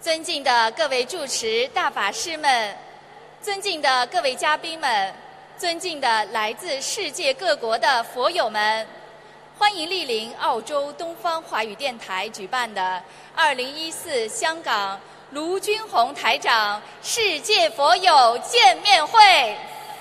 尊敬的各位主持大法师们，尊敬的各位嘉宾们，尊敬的来自世界各国的佛友们，欢迎莅临澳洲东方华语电台举办的2014香港卢军宏台长世界佛友见面会。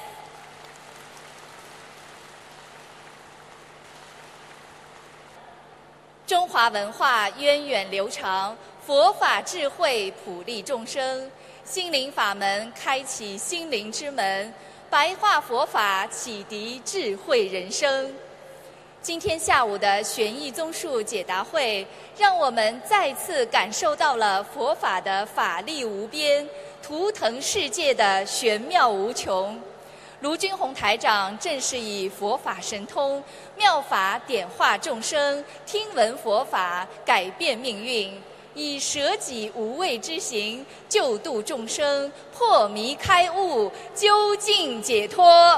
中华文化源远流长，佛法智慧普利众生，心灵法门开启心灵之门，白话佛法启迪智慧人生。今天下午的玄义综述解答会，让我们再次感受到了佛法的法力无边，图腾世界的玄妙无穷。卢军宏台长正是以佛法神通、妙法点化众生，听闻佛法改变命运，以舍己无畏之行救度众生，破迷开悟，究竟解脱。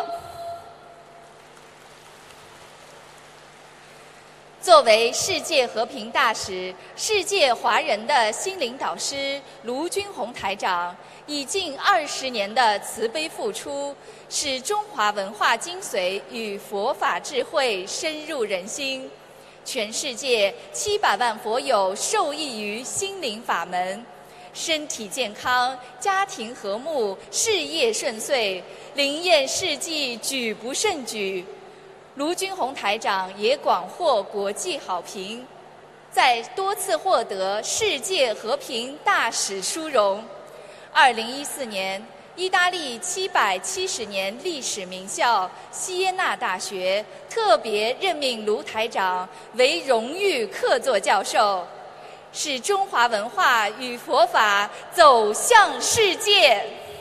作为世界和平大使、世界华人的心灵导师，卢军宏台长以近20年的慈悲付出，使中华文化精髓与佛法智慧深入人心。全世界700万佛友受益于心灵法门，身体健康，家庭和睦，事业顺遂，灵验事迹举不胜举。卢军宏台长也广获国际好评，在多次获得世界和平大使殊荣。2014年，意大利770年历史名校锡耶纳大学特别任命卢台长为荣誉客座教授，使中华文化与佛法走向世界。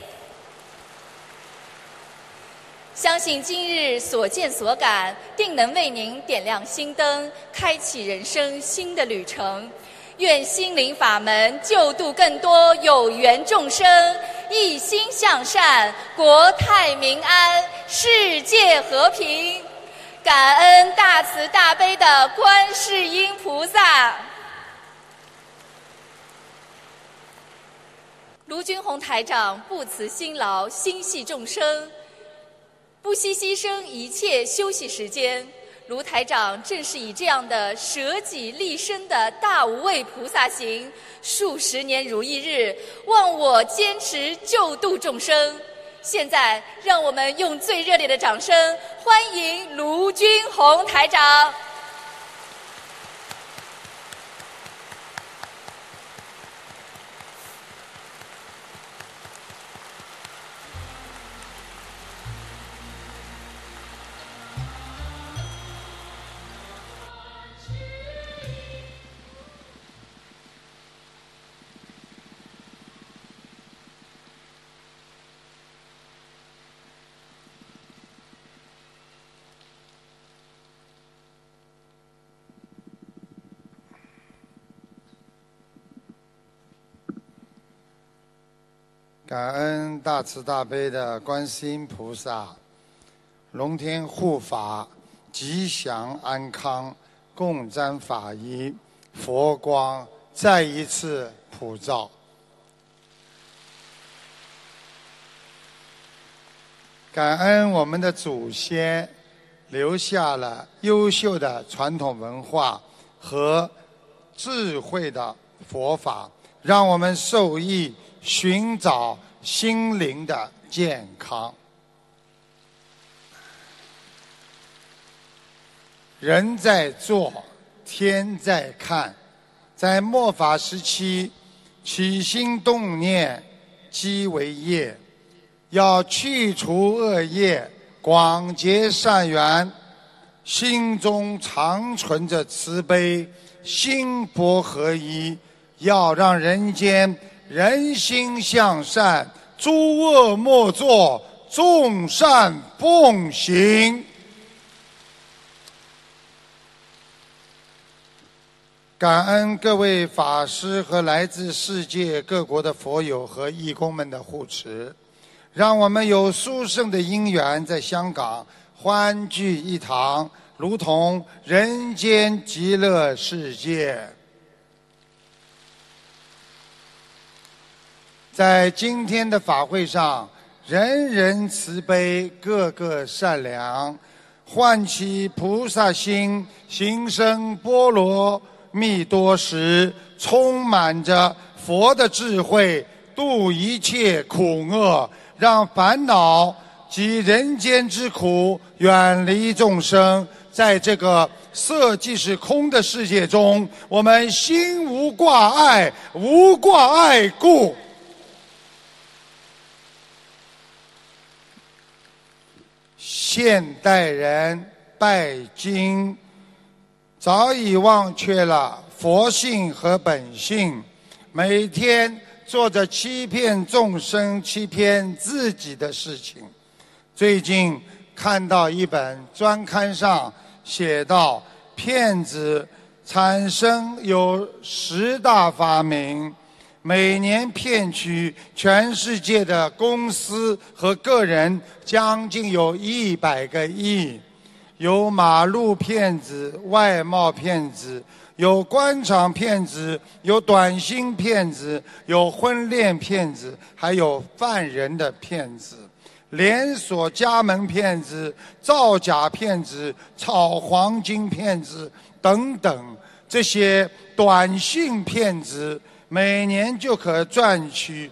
相信今日所见所感，定能为您点亮心灯，开启人生新的旅程。愿心灵法门救度更多有缘众生，一心向善，国泰民安，世界和平。感恩大慈大悲的观世音菩萨。卢军宏台长不辞辛劳，心系众生，不惜牺牲一切休息时间。卢台长正是以这样的舍己立身的大无畏菩萨行，数十年如一日，忘我坚持救度众生。现在让我们用最热烈的掌声欢迎卢军宏台长。 感恩大慈大悲的观世音菩萨，龙天护法，吉祥安康，共沾法衣，佛光再一次普照。感恩我们的祖先留下了优秀的传统文化和智慧的佛法，让我们受益，寻找心灵的健康。人在做，天在看。在末法时期，起心动念即为业，要去除恶业，广结善缘，心中常存着慈悲，心魄合一，要让人间人心向善，诸恶莫作，众善奉行。感恩各位法师和来自世界各国的佛友和义工们的护持，让我们有殊胜的因缘在香港欢聚一堂，如同人间极乐世界。 在今天的法会上，人人慈悲，个个善良，唤起菩萨心，行深般若蜜多时，充满着佛的智慧，度一切苦厄，让烦恼及人间之苦远离众生。在这个色即是空的世界中，我们心无挂碍，无挂碍故。现代人拜经早已忘却了佛性和本性，每天做着欺骗众生、欺骗自己的事情。最近看到一本专刊上写道，骗子产生有10大发明，每年骗取全世界的公司和个人将近有100个亿。有马路骗子、外贸骗子，有官场骗子，有短信骗子，有婚恋骗子，还有犯人的骗子，连锁加盟骗子、造假骗子、炒黄金骗子等等。这些短信骗子每年就可赚取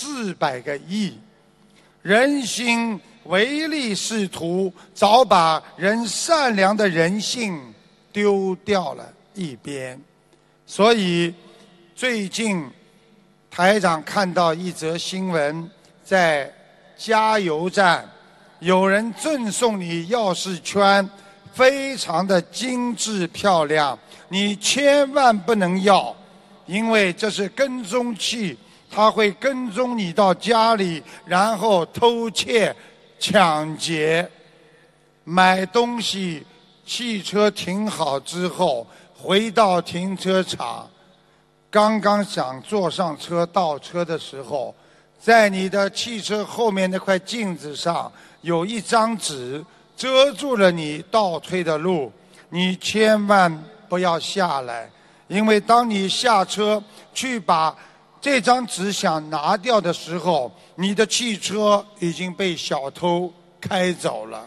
400个亿。人心唯利是图，早把人善良的人性丢掉了一边。所以最近台长看到一则新闻，在加油站有人赠送你钥匙圈，非常的精致漂亮，你千万不能要，因为这是跟踪器，它会跟踪你到家里，然后偷窃抢劫。买东西，汽车停好之后，回到停车场，刚刚想坐上车倒车的时候，在你的汽车后面那块镜子上有一张纸遮住了你倒退的路，你千万不要下来，因为当你下车去把这张纸想拿掉的时候，你的汽车已经被小偷开走了。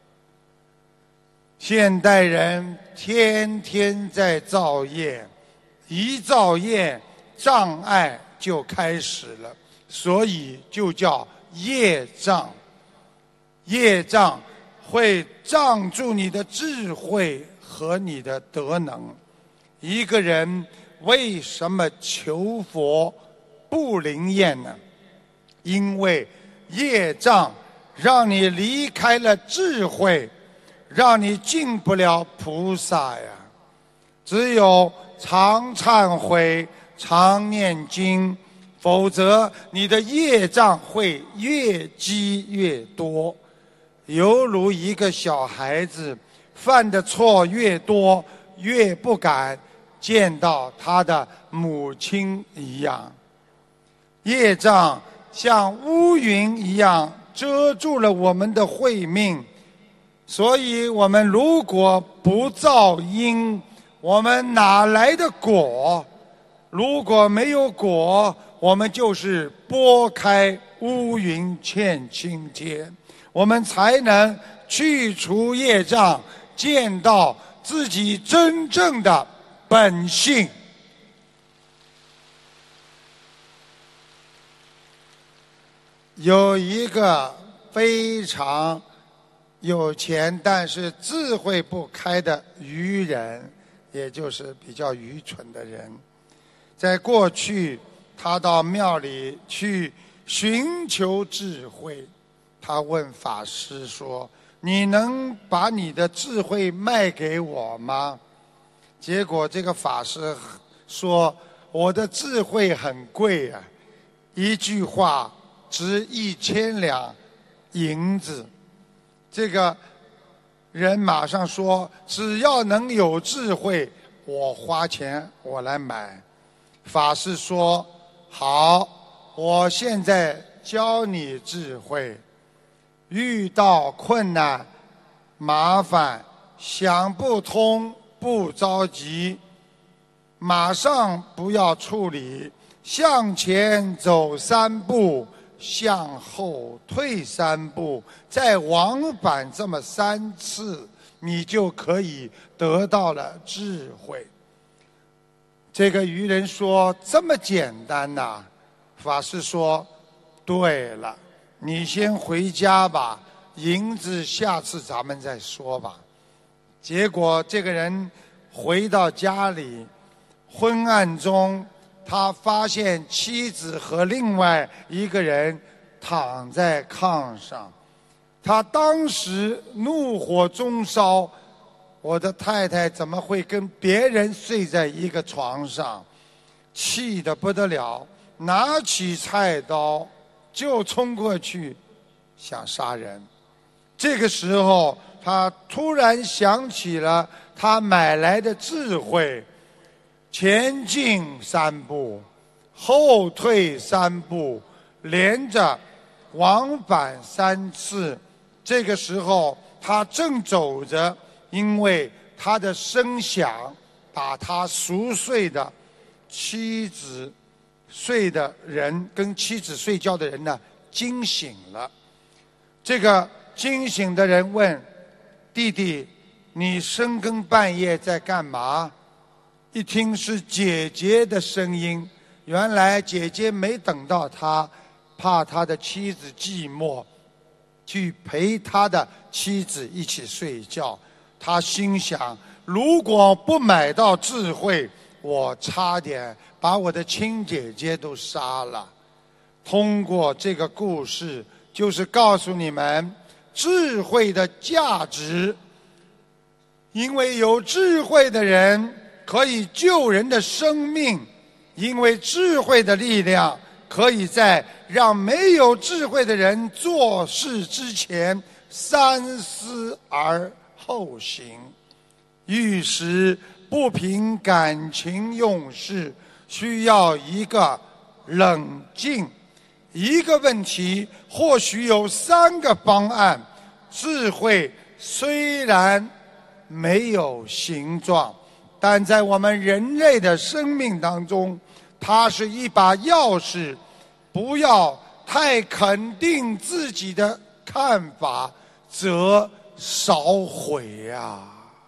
现代人天天在造业，一造业障碍就开始了，所以就叫业障。业障会障住你的智慧和你的德能。一个人为什么求佛不灵验呢？因为业障让你离开了智慧，让你进不了菩萨呀。只有常忏悔、常念经，否则你的业障会越积越多。犹如一个小孩子犯的错越多，越不敢见到他的母亲一样。业障像乌云一样遮住了我们的慧命，所以我们如果不造因，我们哪来的果？如果没有果，我们就是拨开乌云见青天，我们才能去除业障，见到自己真正的本性。有一个非常有钱但是智慧不开的愚人，也就是比较愚蠢的人。在过去，他到庙里去寻求智慧，他问法师说：你能把你的智慧卖给我吗？结果这个法师说：我的智慧很贵啊，一句话值1000两银子。这个人马上说：只要能有智慧，我花钱我来买。法师说：好，我现在教你智慧。遇到困难、麻烦、想不通，不着急，马上不要处理， 向前走3步，向后退3步，再往返这么3次，你就可以得到了智慧。这个愚人说：“这么简单呐？”法师说：“对了，你先回家吧，银子下次咱们再说吧。”结果这个人回到家里，昏暗中他发现妻子和另外一个人躺在炕上，他当时怒火中烧，我的太太怎么会跟别人睡在一个床上？气得不得了，拿起菜刀就冲过去想杀人。这个时候他突然想起了他买来的智慧，前进3步，后退3步，连着往返3次。这个时候他正走着，因为他的声响把他熟睡的妻子跟妻子睡觉的人呢惊醒了。这个惊醒的人问：“弟弟，你深更半夜在干嘛？”一听是姐姐的声音，原来姐姐没等到他，怕他的妻子寂寞，去陪他的妻子一起睡觉。他心想，如果不买到智慧，我差点把我的亲姐姐都杀了。通过这个故事，就是告诉你们智慧的价值，因为有智慧的人可以救人的生命，因为智慧的力量可以在让没有智慧的人做事之前三思而后行。遇时不凭感情用事，需要一个冷静。一个问题或许有3个方案，智慧虽然没有形状，但在我们人类的生命当中，它是一把钥匙。不要太肯定自己的看法，则少悔呀。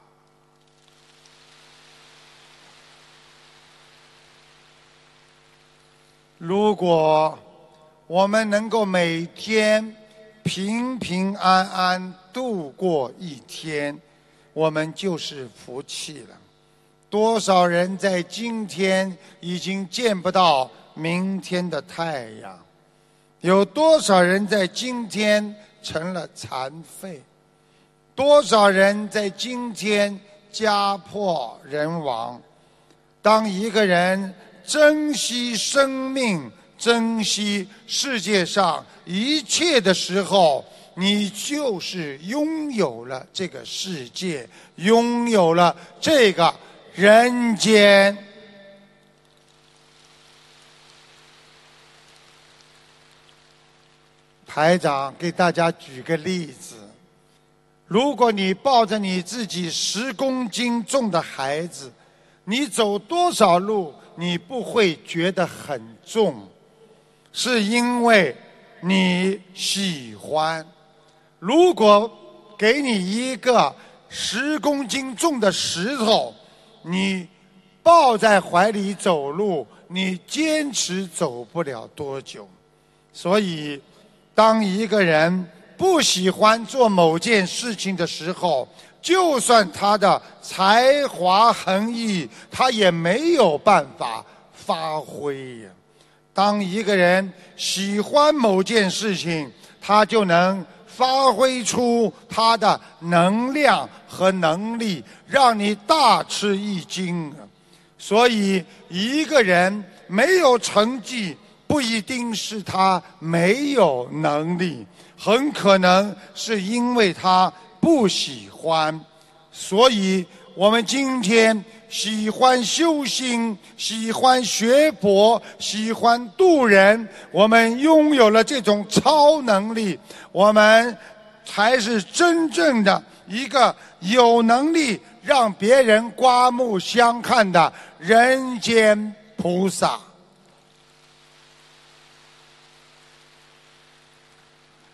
如果我们能够每天平平安安度过一天，我们就是福气了。多少人在今天已经见不到明天的太阳？有多少人在今天成了残废？多少人在今天家破人亡？当一个人珍惜生命，珍惜世界上一切的时候，你就是拥有了这个世界，拥有了这个人间。台长给大家举个例子，如果你抱着你自己10公斤重的孩子，你走多少路你不会觉得很重，是因为你喜欢。如果给你一个10公斤重的石头，你抱在怀里走路，你坚持走不了多久。所以当一个人不喜欢做某件事情的时候，就算他的才华横溢，他也没有办法发挥呀。当一个人喜欢某件事情，他就能发挥出他的能量和能力，让你大吃一惊。所以一个人没有成绩，不一定是他没有能力，很可能是因为他不喜欢。所以我们今天喜欢修心，喜欢学佛，喜欢度人，我们拥有了这种超能力，我们才是真正的一个有能力让别人刮目相看的人间菩萨。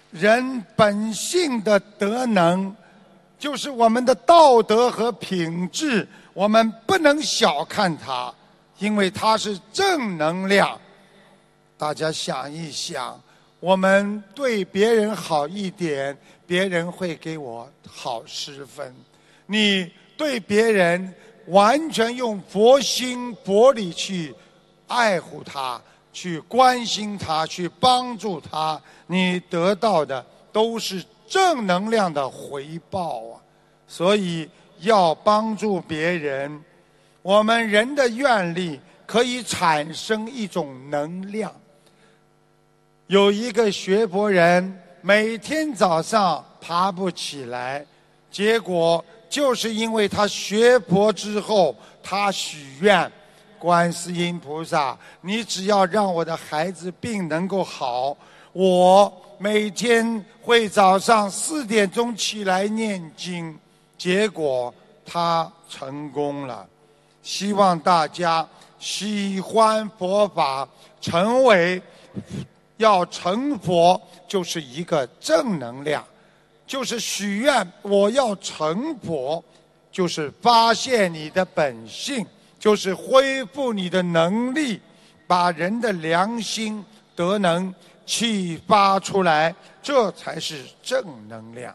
人本性的德能，就是我们的道德和品质，我们不能小看它，因为它是正能量。大家想一想，我们对别人好一点，别人会给我好10分。你对别人完全用佛心佛力去爱护他，去关心他，去帮助他，你得到的都是正能量的回报啊！所以要帮助别人，我们人的愿力可以产生一种能量。有一个学佛人每天早上爬不起来，结果就是因为他学佛之后，他许愿，观世音菩萨，你只要让我的孩子病能够好，我每天会早上4点钟起来念经。结果他成功了。希望大家喜欢佛法，要成佛，就是一个正能量，就是许愿我要成佛，就是发现你的本性，就是恢复你的能力，把人的良心德能启发出来，这才是正能量。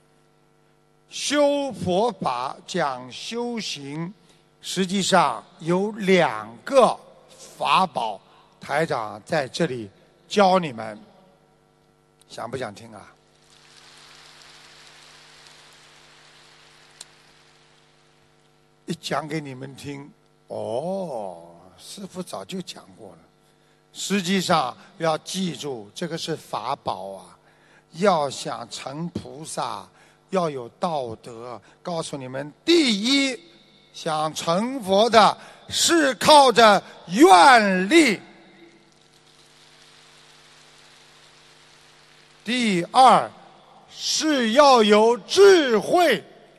修佛法讲修行，实际上有2个法宝，台长在这里教你们，想不想听啊？一讲给你们听，师父早就讲过了。实际上要记住，这个是法宝啊！要想成菩萨，要有道德。告诉你们，第一，想成佛的是靠着愿力；第二，是要有智慧。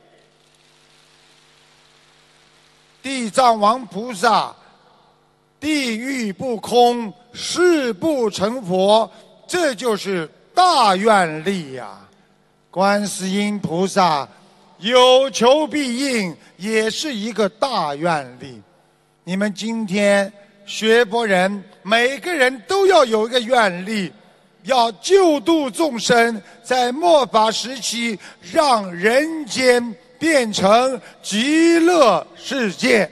地藏王菩萨地狱不空，誓不成佛，这就是大愿力呀！观世音菩萨有求必应，也是一个大愿力。你们今天学佛人，每个人都要有一个愿力，要救度众生，在末法时期让人间变成极乐世界。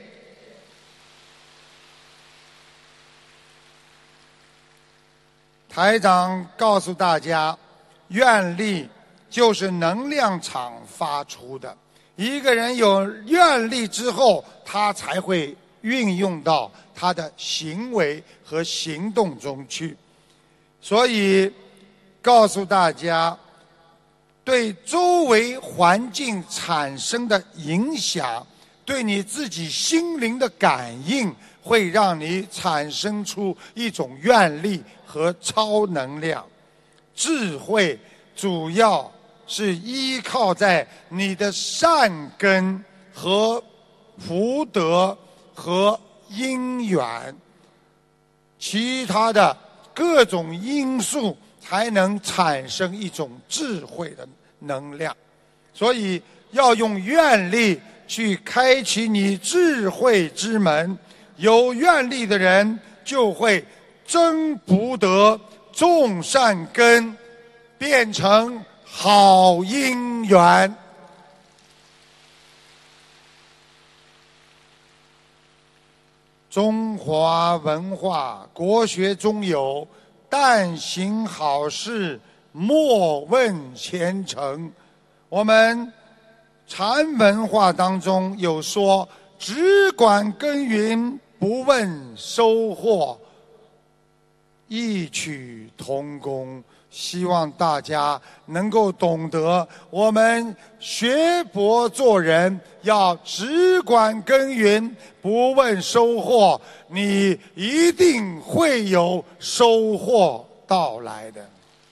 台长告诉大家，愿力就是能量场发出的。一个人有愿力之后，他才会运用到他的行为和行动中去。所以告诉大家，对周围环境产生的影响，对你自己心灵的感应，会让你产生出一种愿力和超能量。智慧主要是依靠在你的善根和福德和因缘，其他的各种因素才能产生一种智慧的能量。所以要用愿力去开启你智慧之门。有愿力的人就会增福德，种善根，变成好姻缘。中华文化国学中有但行好事，莫问前程。我们禅文化当中有说，只管耕耘，不问收获，异曲同工。希望大家能够懂得，我们学佛做人要只管耕耘，不问收获，你一定会有收获到来的。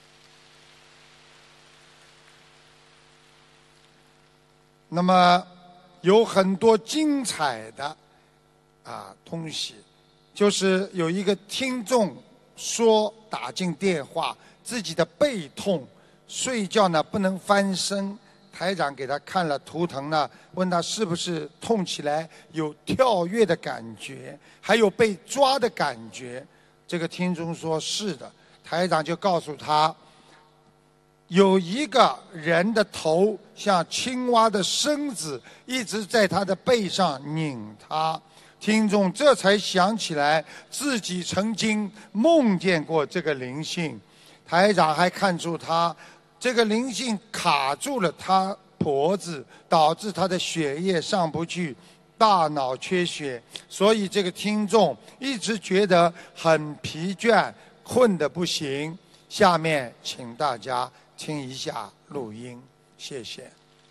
那么有很多精彩的东西，就是有一个听众说打进电话，自己的背痛， 睡觉呢不能翻身。台长给他看了图腾呢，问他是不是痛起来有跳跃的感觉，还有被抓的感觉。这个听众说是的，台长就告诉他，有一个人的头像青蛙的身子一直在他的背上拧他。听众这才想起来自己曾经梦见过这个灵性。台长还看出他这个灵性卡住了他脖子，导致他的血液上不去，大脑缺血，所以这个听众一直觉得很疲倦，困得不行。下面请大家听一下录音，谢谢。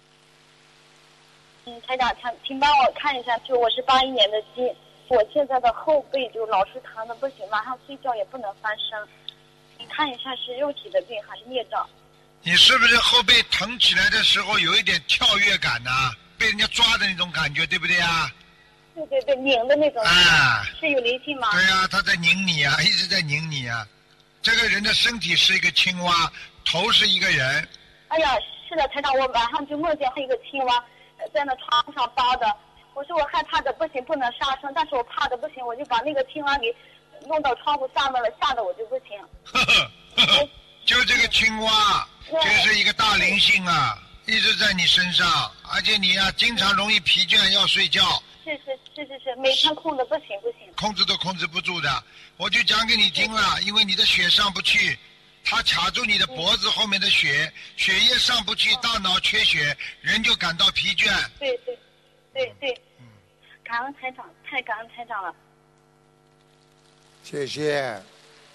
台长，请帮我看一下，就我是81年的鸡，我现在的后背就老是疼的不行，晚上睡觉也不能翻身。你看一下是肉体的病还是孽障？ 你是不是后背疼起来的时候有一点跳跃感呢？被人家抓的那种感觉，对不对啊？ 对对对，拧的那种。 啊， 是有灵性吗？ 对啊，他在拧你啊，一直在拧你啊。这个人的身体是一个青蛙，头是一个人。 哎呀，是的，台长，我晚上就梦见一个青蛙在那窗上扒的。我说我害怕的不行，不能杀生，但是我怕的不行，我就把那个青蛙给弄到窗户下面了，吓得我就不行。 呵呵，就这个青蛙，这是一个大灵性啊，一直在你身上，而且你啊，经常容易疲倦，要睡觉。 是，每天空的不行， 控制都控制不住的。我就讲给你听了，因为你的血上不去，它卡住你的脖子后面的血，血液上不去，大脑缺血，人就感到疲倦。 对，感恩台长，太感恩台长了。 谢谢。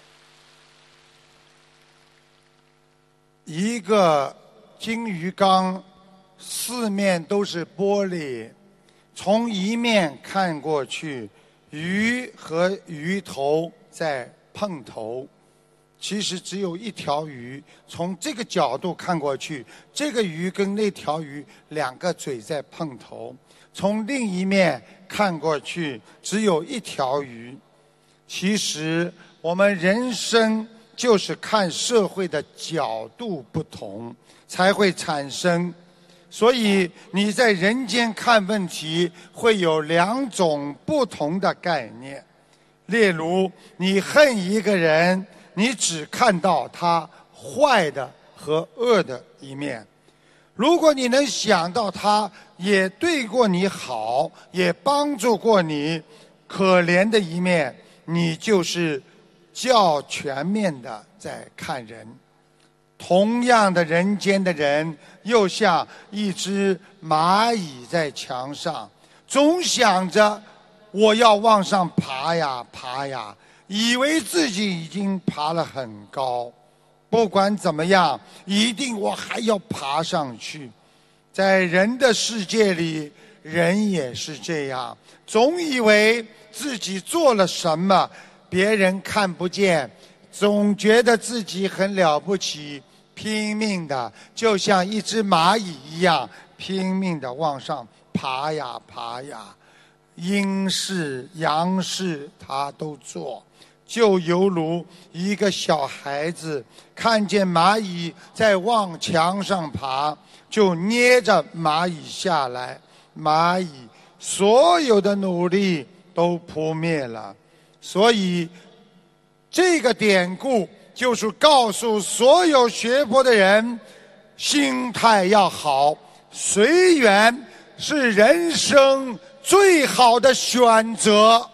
一个金鱼缸，四面都是玻璃，从一面看过去，鱼和鱼头在碰头。其实只有一条鱼，从这个角度看过去，这个鱼跟那条鱼两个嘴在碰头。从另一面看过去，只有一条鱼。其实我们人生就是看社会的角度不同，才会产生。所以你在人间看问题，会有两种不同的概念。例如，你恨一个人，你只看到他坏的和恶的一面。如果你能想到他也对过你好，也帮助过你可怜的一面，你就是较全面的在看人。同样的人间的人，又像一只蚂蚁在墙上，总想着我要往上爬呀爬呀，以为自己已经爬了很高，不管怎么样，一定我还要爬上去。在人的世界里，人也是这样，总以为自己做了什么别人看不见，总觉得自己很了不起，拼命的就像一只蚂蚁一样，拼命的往上爬呀爬呀，阴事阳事他都做。就犹如一个小孩子看见蚂蚁在往墙上爬，就捏着蚂蚁下来，蚂蚁所有的努力都扑灭了。所以这个典故就是告诉所有学佛的人，心态要好，随缘是人生最好的选择。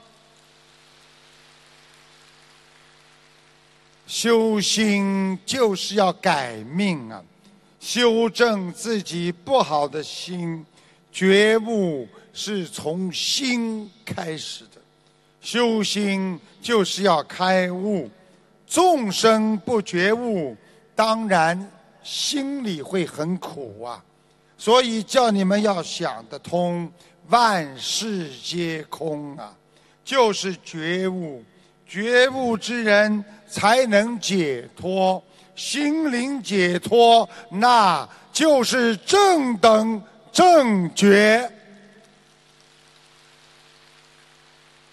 修心就是要改命啊，修正自己不好的心，觉悟是从心开始的。修心就是要开悟，众生不觉悟，当然心里会很苦啊。所以叫你们要想得通，万事皆空啊，就是觉悟。觉悟之人才能解脱，心灵解脱，那就是正等正觉。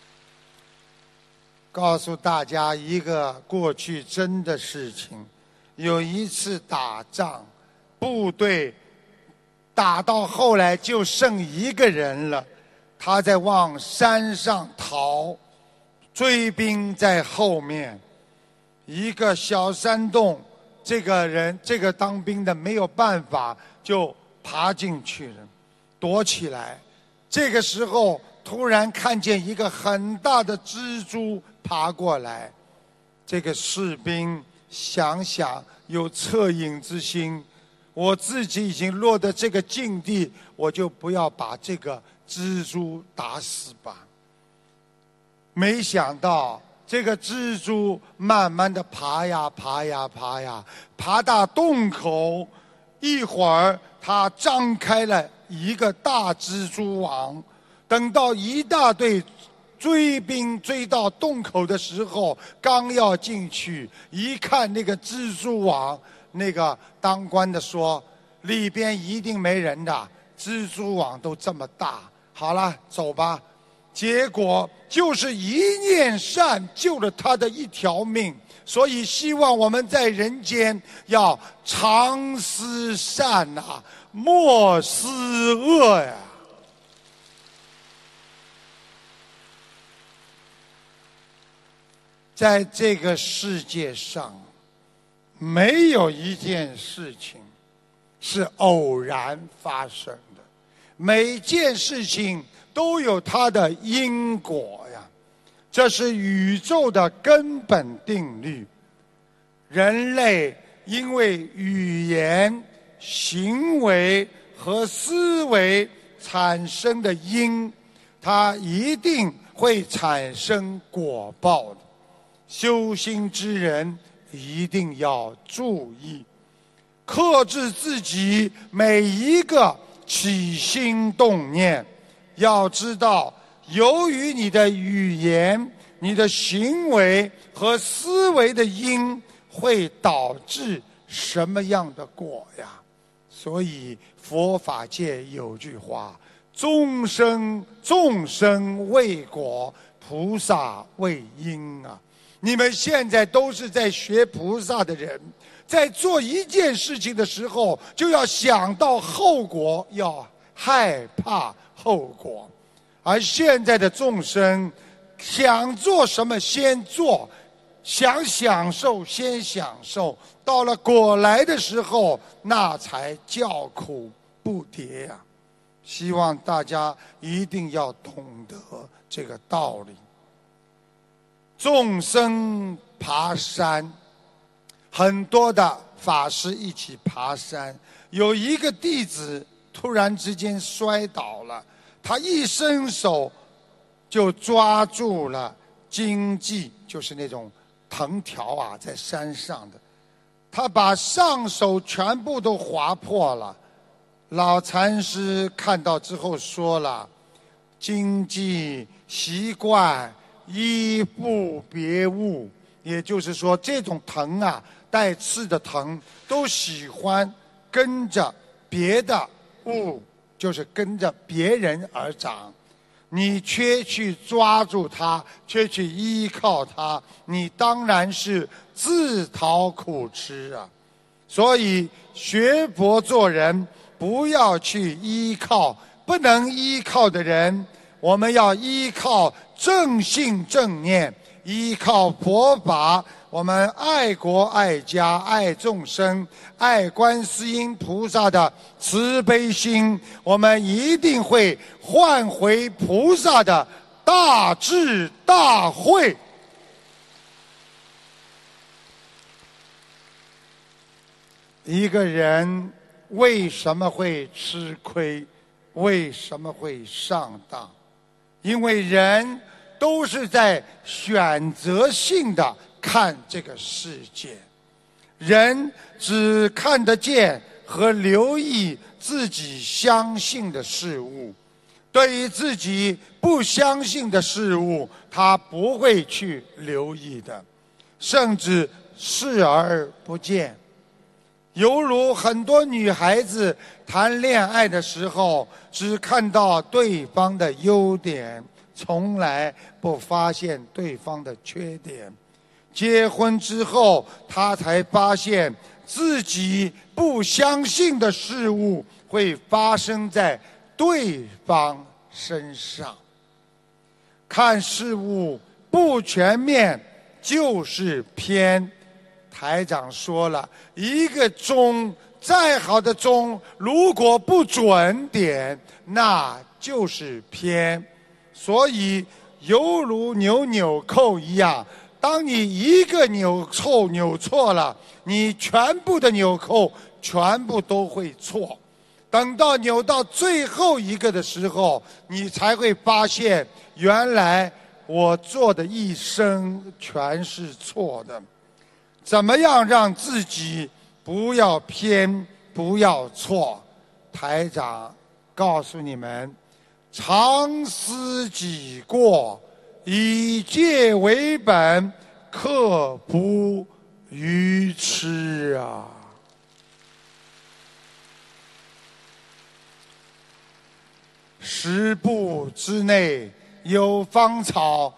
告诉大家一个过去真的事情， 有一次打仗，部队打到后来就剩一个人了，他在往山上逃，追兵在后面，一个小山洞，这个当兵的没有办法，就爬进去了，躲起来。这个时候突然看见一个很大的蜘蛛爬过来，这个士兵想想有恻隐之心，我自己已经落得这个境地，我就不要把这个蜘蛛打死吧。没想到这个蜘蛛慢慢的爬呀爬呀爬呀，爬到洞口，一会儿它张开了一个大蜘蛛网，等到一大队追兵追到洞口的时候，刚要进去，一看那个蜘蛛网，那个当官的说里边一定没人的，蜘蛛网都这么大，好了，走吧。结果就是一念善救了他的一条命，所以希望我们在人间要常思善啊，莫思恶呀。在这个世界上，没有一件事情是偶然发生的，每件事情都有它的因果呀，这是宇宙的根本定律。人类因为语言、行为和思维产生的因，它一定会产生果报的。修心之人一定要注意，克制自己每一个起心动念。要知道，由于你的语言、你的行为和思维的因，会导致什么样的果呀？所以佛法界有句话：众生为果，菩萨为因啊。你们现在都是在学菩萨的人，在做一件事情的时候，就要想到后果，要害怕后果。而现在的众生，想做什么先做，想享受先享受，到了果来的时候，那才叫苦不迭呀。希望大家一定要懂得这个道理。众生爬山，很多的法师一起爬山，有一个弟子突然之间摔倒了，他一伸手就抓住了荆棘，就是那种藤条啊，在山上的，他把上手全部都划破了。老禅师看到之后说了：荆棘习惯依不别物，也就是说，这种藤啊，带刺的藤，都喜欢跟着别的物，就是跟着别人而长。你却去抓住它，却去依靠它，你当然是自讨苦吃啊！所以学佛做人，不要去依靠不能依靠的人，我们要依靠正信正念，依靠佛法，我们爱国爱家爱众生，爱观世音菩萨的慈悲心，我们一定会换回菩萨的大智大慧。一个人为什么会吃亏？为什么会上当？因为人都是在选择性的看这个世界，人只看得见和留意自己相信的事物，对于自己不相信的事物，他不会去留意的，甚至视而不见。犹如很多女孩子谈恋爱的时候，只看到对方的优点，从来不发现对方的缺点。 结婚之后，他才发现自己不相信的事物会发生在对方身上。看事物不全面就是偏。台长说了，一个钟，再好的钟，如果不准点，那就是偏。所以犹如纽扣一样，当你一个纽扣扭错了，你全部的纽扣全部都会错。等到扭到最后一个的时候，你才会发现，原来我做的一生全是错的。怎么样让自己不要偏，不要错？台长告诉你们，常思己过，以戒为本，刻不愚痴啊！10步之内有芳草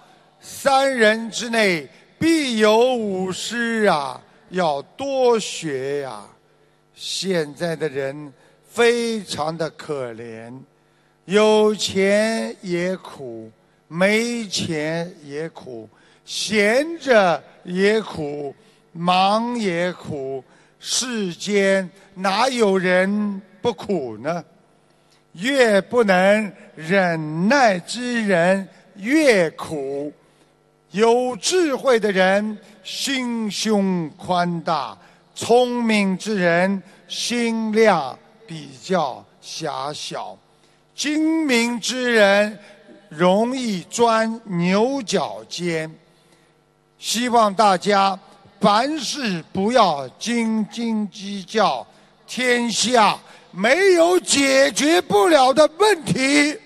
，3人之内必有武师啊！要多学呀！现在的人非常的可怜，有钱也苦，没钱也苦，闲着也苦，忙也苦。世间哪有人不苦呢？越不能忍耐之人越苦。有智慧的人心胸宽大，聪明之人心量比较狭小，精明之人容易钻牛角尖。希望大家凡事不要斤斤计较，天下没有解决不了的问题。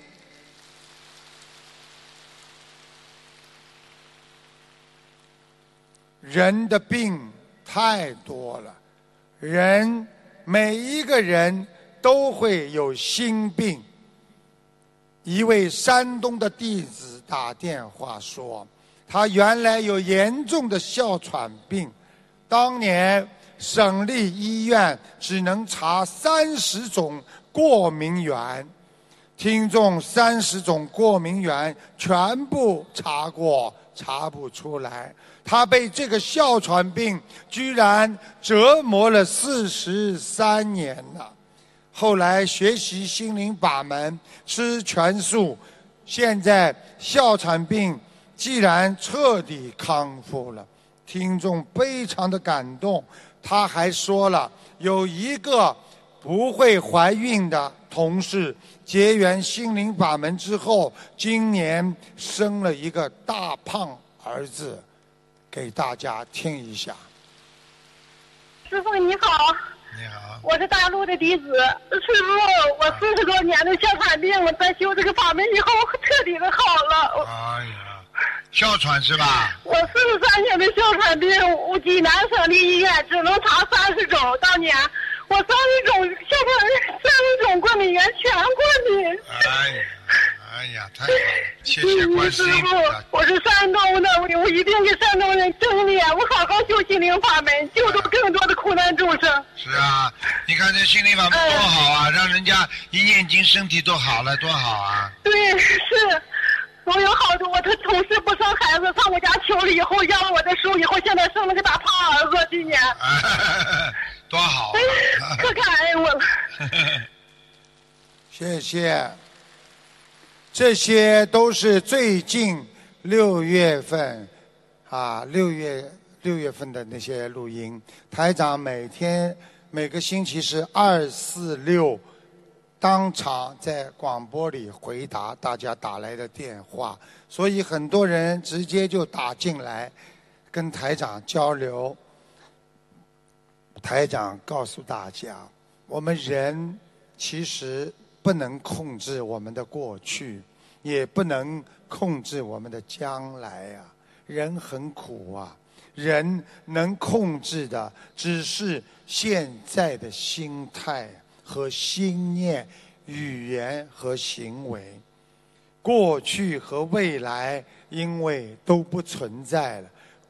人的病太多了，每一个人都会有心病。一位山东的弟子打电话说，他原来有严重的哮喘病，当年省立医院只能查30种过敏源，听众30种过敏源全部查过，查不出来。他被这个哮喘病居然折磨了43年了。后来学习心灵法门，吃全素，现在哮喘病既然彻底康复了。听众非常的感动，他还说了，有一个不会怀孕的同事结缘心灵法门之后，今年生了一个大胖儿子，给大家听一下。 师父你好。 你好， 我是大陆的弟子。师父，我40多年的哮喘病，我在修这个法门以后彻底的好了。 哎呀，哮喘是吧？ 我43年的哮喘病，我济南省立医院只能查30种，当年我30种哮喘30种过敏源全过敏。 哎呀，太好了！谢谢观世音菩萨。 我是山东的，我一定给山东人正念，我好好修心灵法门，救度更多的苦难众生。 是啊，你看这心灵法门多好啊，让人家一念经身体都好了，多好啊！ 对，是。我有好多我的同事不生孩子，上我家求了以后，要了我的书以后，现在生了个大胖儿子，今年。 多好啊！ 可感恩我了。 谢谢。这些都是最近6月份6月份的那些录音。台长每个星期是2、4、6当场在广播里回答大家打来的电话，所以很多人直接就打进来跟台长交流。台长告诉大家，我们人其实不能控制我们的过去，也不能控制我们的将来啊！人很苦啊，人能控制的只是现在的心态和心念、语言和行为。过去和未来因为都不存在了，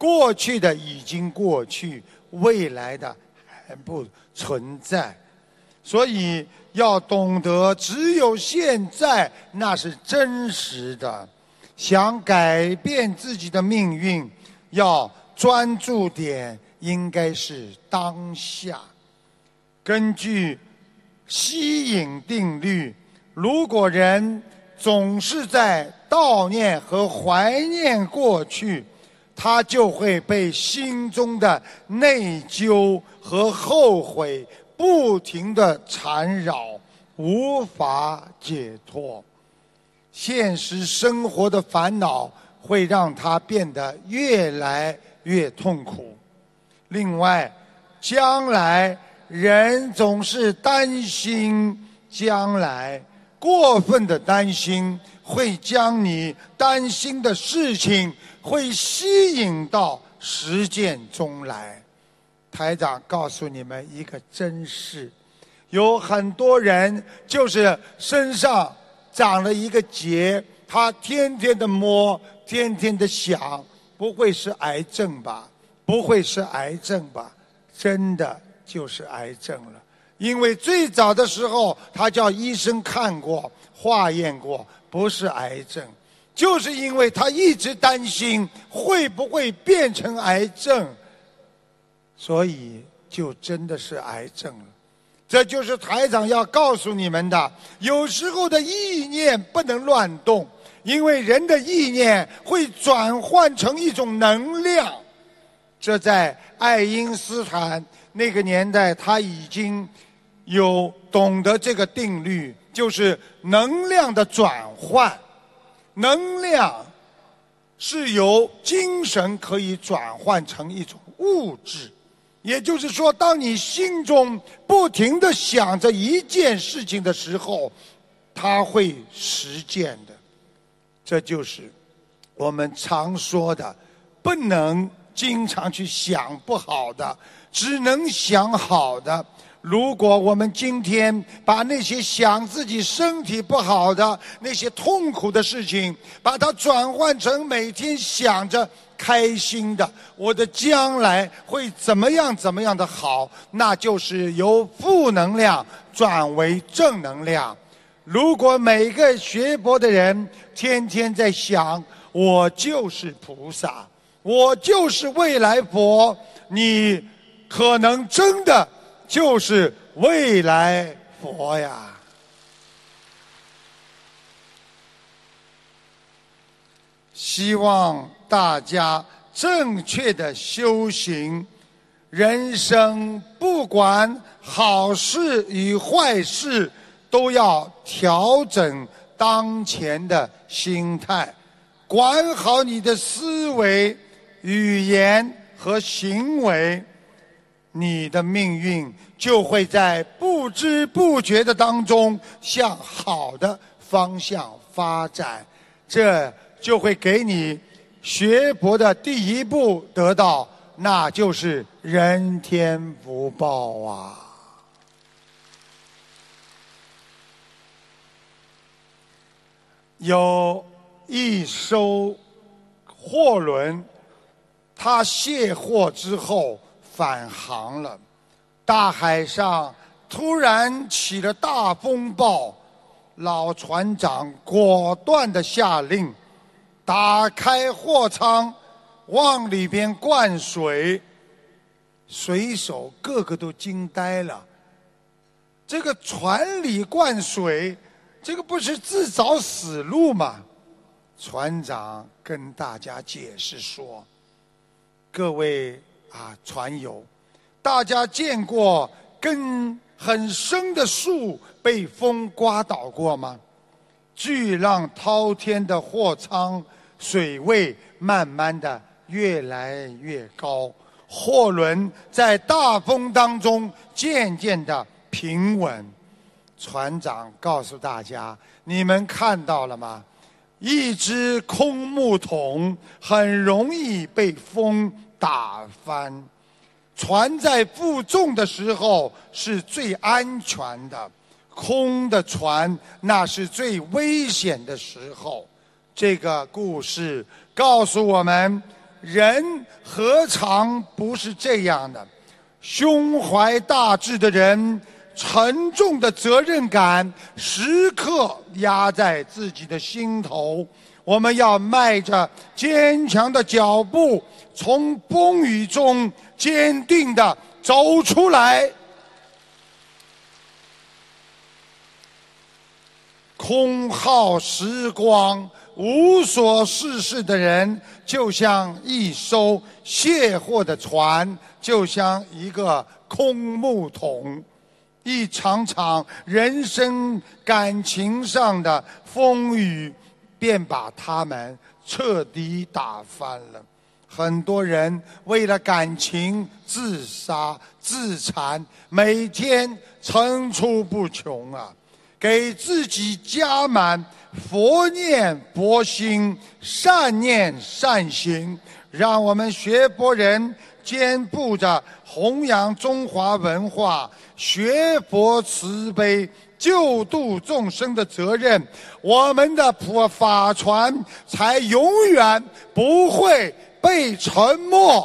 过去的已经过去，未来的还不存在。所以要懂得，只有现在那是真实的。想改变自己的命运，要专注点应该是当下。根据吸引定律，如果人总是在悼念和怀念过去，他就会被心中的内疚和后悔不停地缠绕，无法解脱。现实生活的烦恼会让他变得越来越痛苦。另外，将来人总是担心将来，过分的担心会将你担心的事情会吸引到实践中来。台长告诉你们一个真事，有很多人就是身上长了一个结，他天天的摸，天天的想，不会是癌症吧？不会是癌症吧？真的就是癌症了。因为最早的时候他叫医生看过化验过，不是癌症，就是因为他一直担心会不会变成癌症，所以就真的是癌症了。这就是台长要告诉你们的，有时候的意念不能乱动，因为人的意念会转换成一种能量。这在爱因斯坦那个年代，他已经有懂得这个定律，就是能量的转换。能量是由精神可以转换成一种物质，也就是说，当你心中不停地想着一件事情的时候，它会实践的。这就是我们常说的，不能经常去想不好的，只能想好的。如果我们今天把那些想自己身体不好的那些痛苦的事情，把它转换成每天想着开心的，我的将来会怎么样怎么样的好，那就是由负能量转为正能量。如果每个学佛的人天天在想我就是菩萨，我就是未来佛，你可能真的就是未来佛呀。希望大家正确的修行，人生不管好事与坏事，都要调整当前的心态，管好你的思维、语言和行为，你的命运就会在不知不觉的当中向好的方向发展，这就会给你学佛的第一步得到，那就是人天福报啊。有一艘货轮，它卸货之后返航了，大海上突然起了大风暴，老船长果断地下令打开货舱，往里边灌水。水手个个都惊呆了，这个船里灌水，这个不是自找死路吗？船长跟大家解释说，各位船友，大家见过根很深的树被风刮倒过吗？巨浪滔天的货舱，水位慢慢的越来越高，货轮在大风当中渐渐的平稳。船长告诉大家，你们看到了吗？一只空木桶很容易被风打翻，船在负重的时候是最安全的，空的船那是最危险的时候。这个故事告诉我们， 人何尝不是这样的？胸怀大志的人，沉重的责任感时刻压在自己的心头。我们要迈着坚强的脚步，从风雨中坚定地走出来。空耗时光、无所事事的人，就像一艘卸货的船，就像一个空木桶。一场场人生感情上的风雨，便把他们彻底打翻了。很多人为了感情自杀自残，每天层出不穷啊！给自己加满佛念佛心，善念善行，让我们学佛人肩负着弘扬中华文化、学佛慈悲、救度众生的责任，我们的法传才永远不会被沉没。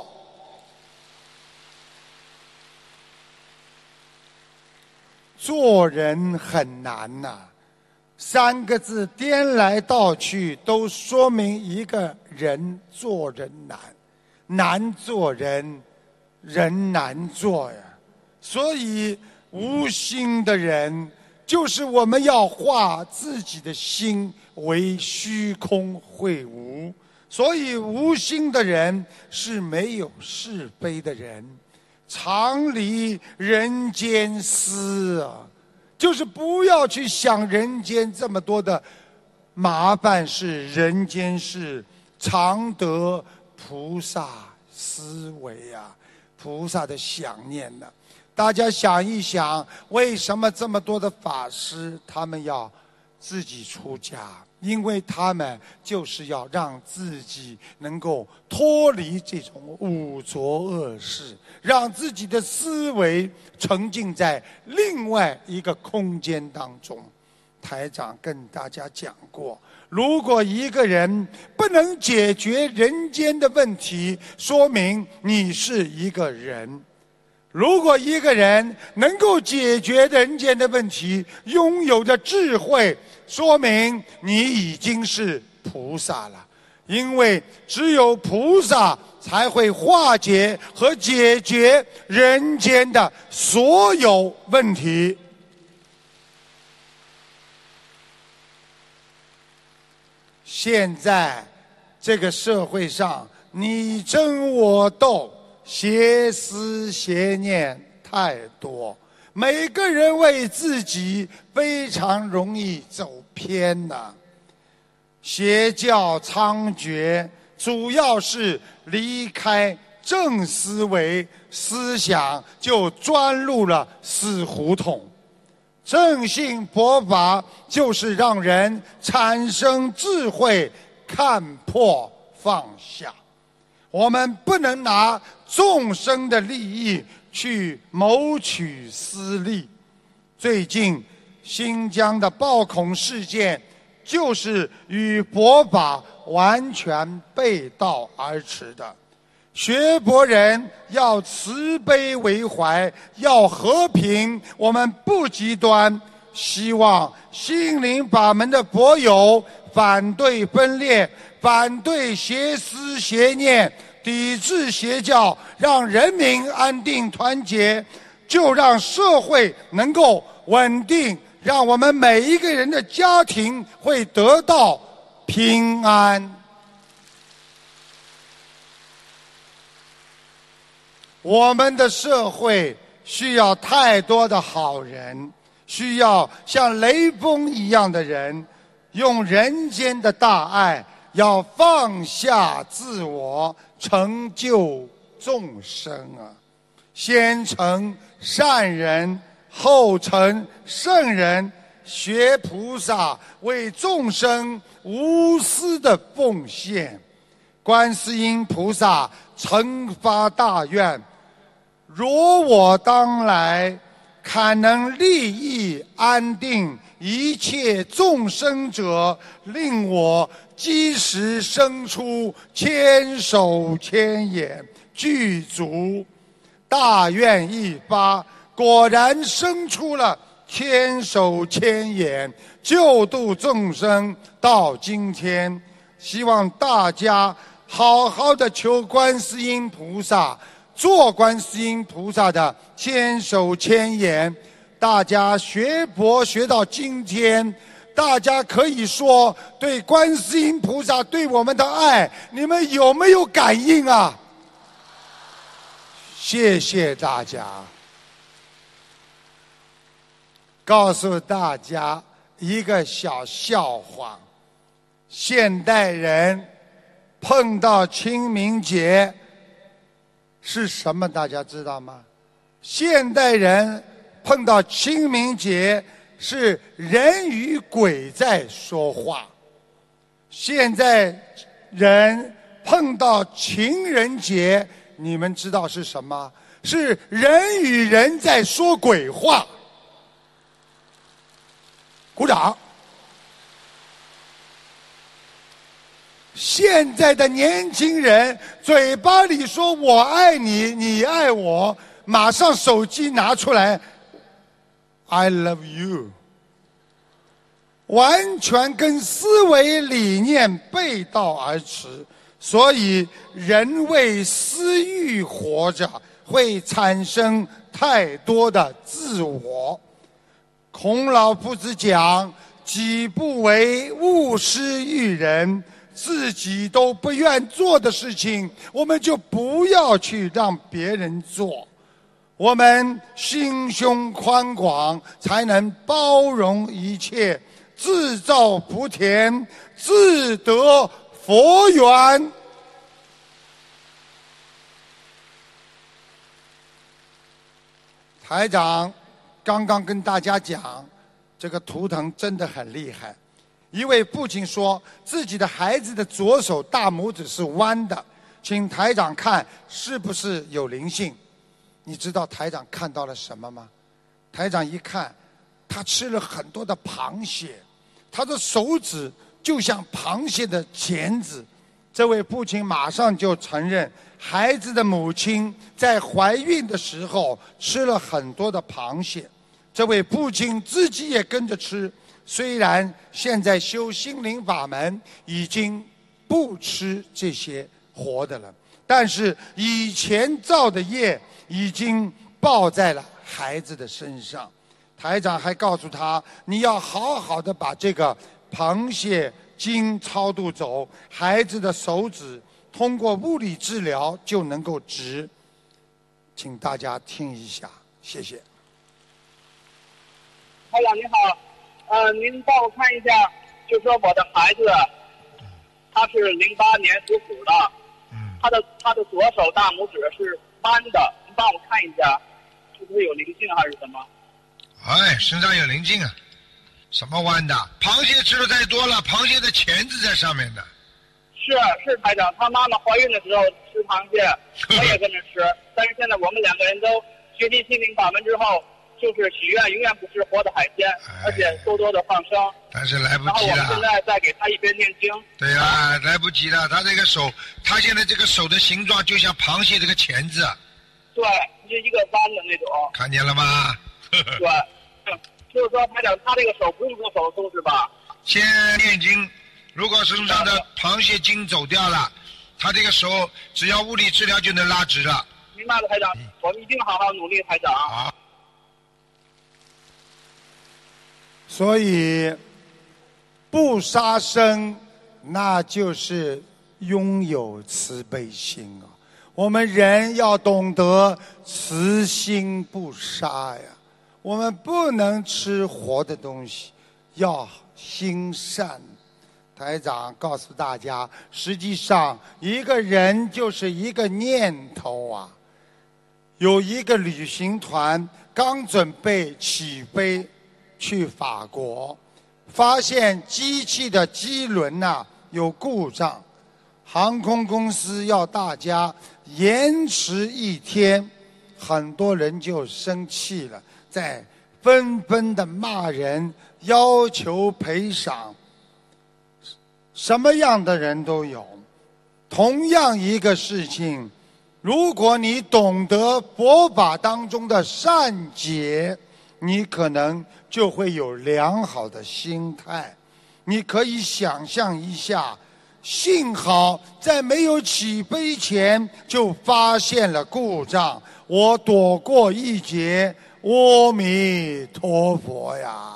做人很难呐，3个字颠来倒去，都说明一个人做人难，难做人，人难做呀。所以无心的人，就是我们要化自己的心为虚空会无。所以无心的人是没有是非的人，常离人间思啊，就是不要去想人间这么多的麻烦事、人间事，常得菩萨思维啊，菩萨的想念呢。大家想一想，为什么这么多的法师他们要自己出家？因为他们就是要让自己能够脱离这种污浊恶事，让自己的思维沉浸在另外一个空间当中。台长跟大家讲过，如果一个人不能解决人间的问题，说明你是一个人；如果一个人能够解决人间的问题，拥有着智慧，说明你已经是菩萨了。因为只有菩萨才会化解和解决人间的所有问题。现在这个社会上，你争我斗，邪思邪念太多，每个人为自己非常容易走偏了。邪教猖獗，主要是离开正思维，思想就钻入了死胡同。正信佛法就是让人产生智慧，看破放下。我们不能拿众生的利益去谋取私利。最近新疆的暴恐事件，就是与佛法完全背道而驰的。学佛人要慈悲为怀，要和平，我们不极端。希望心灵法门的佛友反对分裂，反对邪思邪念，抵制邪教，让人民安定团结，就让社会能够稳定，让我们每一个人的家庭会得到平安。我们的社会需要太多的好人，需要像雷锋一样的人，用人间的大爱，要放下自我，成就众生啊！先成善人，后成圣人，学菩萨，为众生无私的奉献。观世音菩萨曾发大愿，若我当来， 堪能利益安定一切众生者，令我即时生出千手千眼，具足。大愿一发，果然生出了千手千眼，救度众生到今天。希望大家好好的求观世音菩萨，做观世音菩萨的千手千眼。大家学佛学到今天，大家可以说对观世音菩萨对我们的爱，你们有没有感应啊？谢谢大家。告诉大家一个小笑话，现代人碰到清明节是什么？大家知道吗？现代人碰到清明节是人与鬼在说话。现在人碰到情人节，你们知道是什么？是人与人在说鬼话。鼓掌。现在的年轻人嘴巴里说我爱你，你爱我，马上手机拿出来 I love you， 完全跟思维理念背道而驰。所以人为私欲活着，会产生太多的自我。孔老夫子讲，己不为，勿施于人。自己都不愿做的事情，我们就不要去让别人做。我们心胸宽广，才能包容一切，自造福田，自得佛缘。台长刚刚跟大家讲，这个图腾真的很厉害。一位父亲说自己的孩子的左手大拇指是弯的，请台长看是不是有灵性。你知道台长看到了什么吗？台长一看，他吃了很多的螃蟹，他的手指就像螃蟹的钳子。这位父亲马上就承认，孩子的母亲在怀孕的时候吃了很多的螃蟹。这位父亲自己也跟着吃，虽然现在修心灵法门已经不吃这些活的了，但是以前造的业已经报在了孩子的身上。台长还告诉他，你要好好的把这个螃蟹精超度走，孩子的手指通过物理治疗就能够直。请大家听一下，谢谢。 台长你好，您帮我看一下，就说我的孩子，他是08年属虎的，他的左手大拇指是弯的，您帮我看一下，是不是有灵性还是什么？ 哎，身上有灵性啊！什么弯的？螃蟹吃的太多了，螃蟹的钳子在上面的。 是台长，他妈妈怀孕的时候吃螃蟹，我也跟着吃，但是现在我们两个人都学习心灵法门之后，就是许愿永远不吃活的海鲜，而且多多的放生。 但是来不及了。 然后我们现在在给他一边念经。 对啊，来不及了。他这个手，他现在这个手的形状就像螃蟹这个钳子。 对，就一个弯的那种。 看见了吗？ 对，就是说台长，他这个手不用做手术是吧？ 先念经，如果身上的螃蟹精走掉了，他这个手只要物理治疗就能拉直了。 明白了，台长，我们一定好好努力，台长。 好。 所以不杀生，那就是拥有慈悲心啊。我们人要懂得慈心不杀呀，我们不能吃活的东西，要心善。台长告诉大家，实际上一个人就是一个念头啊。有一个旅行团刚准备起飞去法国，发现机器的机轮有故障，航空公司要大家延迟1天，很多人就生气了。 在纷纷的骂人，要求赔偿，什么样的人都有。同样一个事情，如果你懂得佛法当中的善解，你可能就会有良好的心态。你可以想象一下，幸好在没有起飞前就发现了故障，我躲过一劫，阿弥陀佛呀！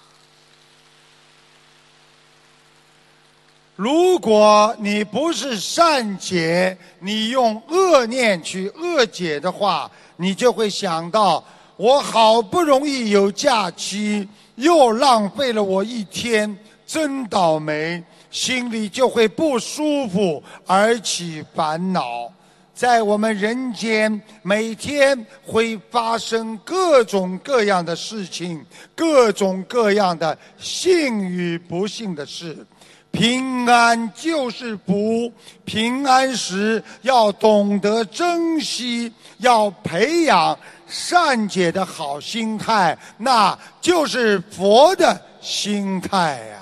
如果你不是善解，你用恶念去恶解的话，你就会想到，我好不容易有假期，又浪费了我一天，真倒霉，心里就会不舒服而起烦恼。在我们人间，每天会发生各种各样的事情，各种各样的幸与不幸的事。平安就是福，平安时要懂得珍惜，要培养善解的好心态，那就是佛的心态呀。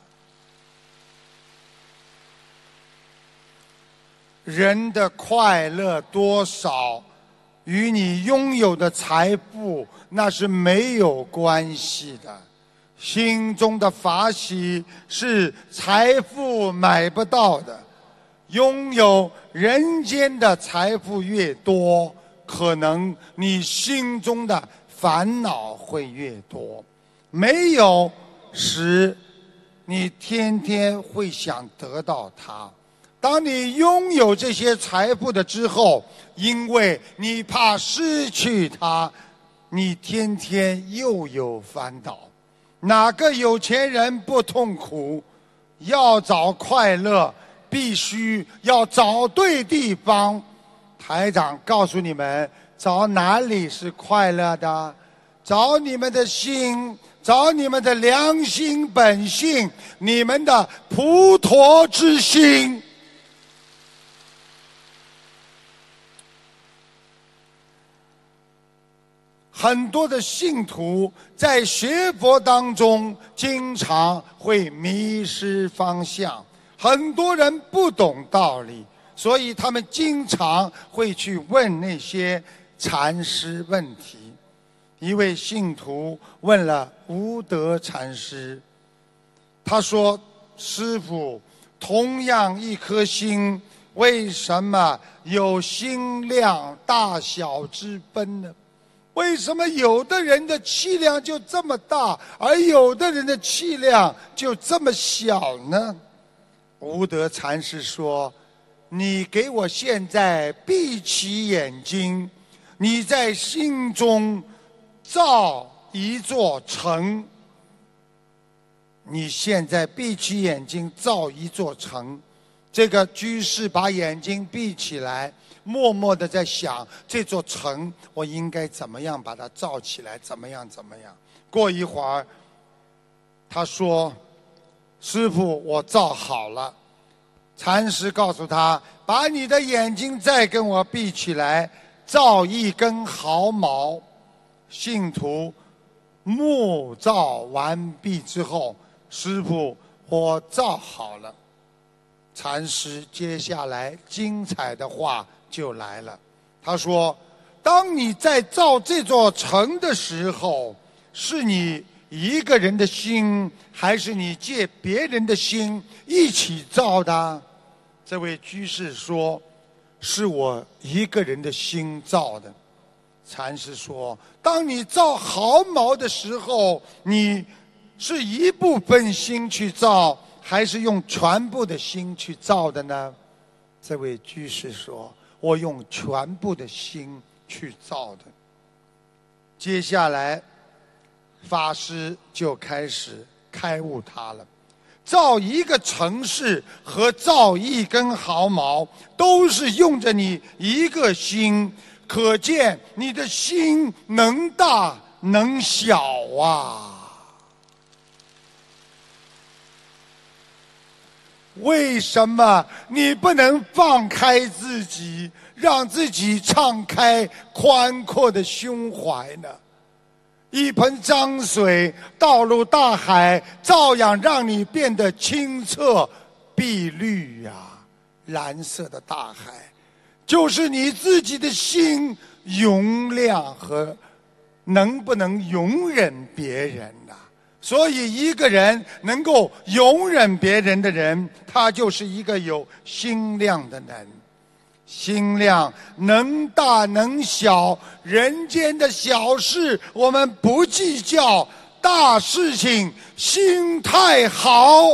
人的快乐多少，与你拥有的财富那是没有关系的。心中的法喜是财富买不到的，拥有人间的财富越多，可能你心中的烦恼会越多。没有时，你天天会想得到它。当你拥有这些财富的之后，因为你怕失去它，你天天又有烦恼。哪个有钱人不痛苦？要找快乐，必须要找对地方。台长告诉你们，找哪里是快乐的？找你们的心，找你们的良心本性，你们的普陀之心。很多的信徒在学佛当中经常会迷失方向，很多人不懂道理，所以他们经常会去问那些禅师问题。一位信徒问了无德禅师，他说：师父，同样一颗心，为什么有心量大小之分呢？为什么有的人的气量就这么大，而有的人的气量就这么小呢？无德禅师说：你给我现在闭起眼睛，你在心中造一座城。你现在闭起眼睛造一座城。这个居士把眼睛闭起来，默默地在想，这座城我应该怎么样把它造起来，怎么样。过一会儿他说：师父，我造好了。禅师告诉他：把你的眼睛再跟我闭起来，造一根毫毛。信徒木造完毕之后，师父，我造好了。禅师接下来精彩的话就来了，他说：当你在造这座城的时候，是你一个人的心，还是你借别人的心一起造的？这位居士说：是我一个人的心造的。禅师说：当你造毫毛的时候，你是一部分心去造，还是用全部的心去造的呢？这位居士说：我用全部的心去造的。接下来法师就开始开悟他了。造一个城市和造一根毫毛，都是用着你一个心，可见你的心能大能小啊。为什么你不能放开自己，让自己敞开宽阔的胸怀呢？ 一盆脏水倒入大海，照样让你变得清澈碧绿呀。蓝色的大海，就是你自己的心容量和能不能容忍别人呐。所以一个人能够容忍别人的人，他就是一个有心量的人。心量能大能小，人间的小事我们不计较，大事情心态好。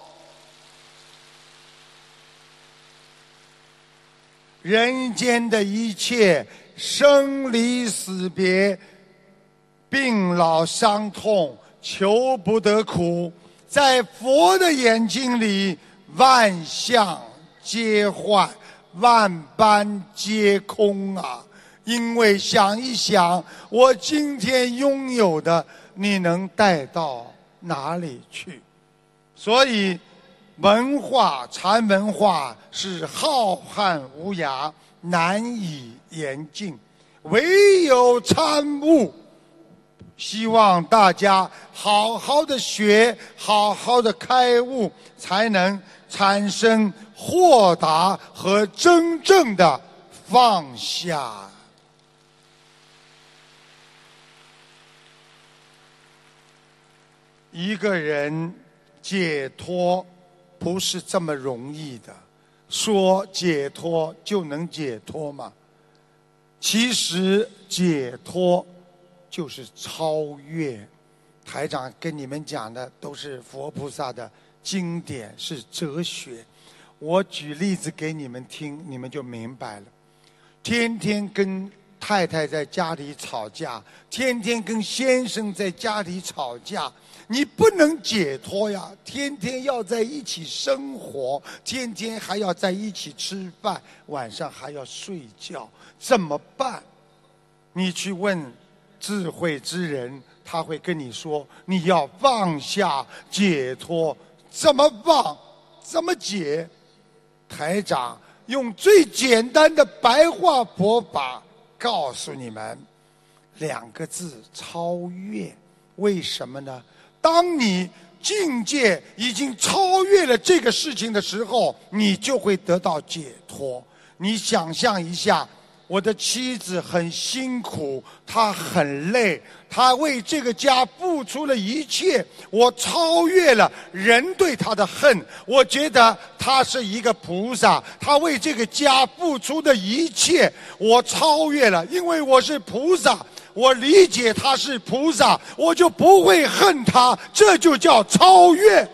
人间的一切生离死别，病老伤痛，求不得苦，在佛的眼睛里万象皆幻，万般皆空啊！因为想一想，我今天拥有的，你能带到哪里去？所以文化禅文化是浩瀚无涯，难以言尽，唯有参悟。希望大家好好的学，好好的开悟，才能产生豁达和真正的放下。一个人解脱不是这么容易的，说解脱就能解脱吗？其实解脱就是超越。台长跟你们讲的都是佛菩萨的经典，是哲学。我举例子给你们听，你们就明白了。天天跟太太在家里吵架，天天跟先生在家里吵架，你不能解脱呀！天天要在一起生活，天天还要在一起吃饭，晚上还要睡觉，怎么办？你去问智慧之人，他会跟你说，你要放下解脱。怎么放？怎么解？台长用最简单的白话佛法告诉你们2个字：超越。为什么呢？当你境界已经超越了这个事情的时候，你就会得到解脱。你想象一下，我的妻子很辛苦，她很累，她为这个家付出了一切，我超越了人对她的恨，我觉得她是一个菩萨，她为这个家付出的一切我超越了，因为我是菩萨，我理解她是菩萨，我就不会恨她，这就叫超越。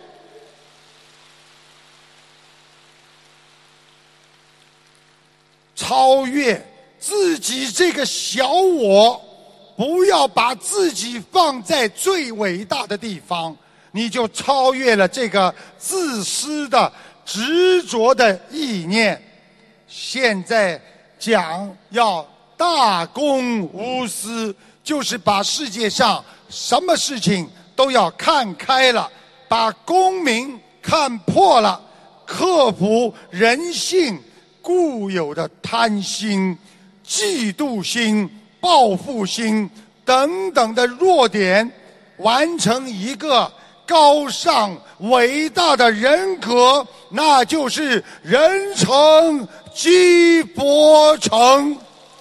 超越自己这个小我，不要把自己放在最伟大的地方，你就超越了这个自私的执着的意念。现在讲要大公无私，就是把世界上什么事情都要看开了，把功名看破了，克服人性固有的贪心、嫉妒心、报复心等等的弱点，完成一个高尚伟大的人格，那就是人成即佛成。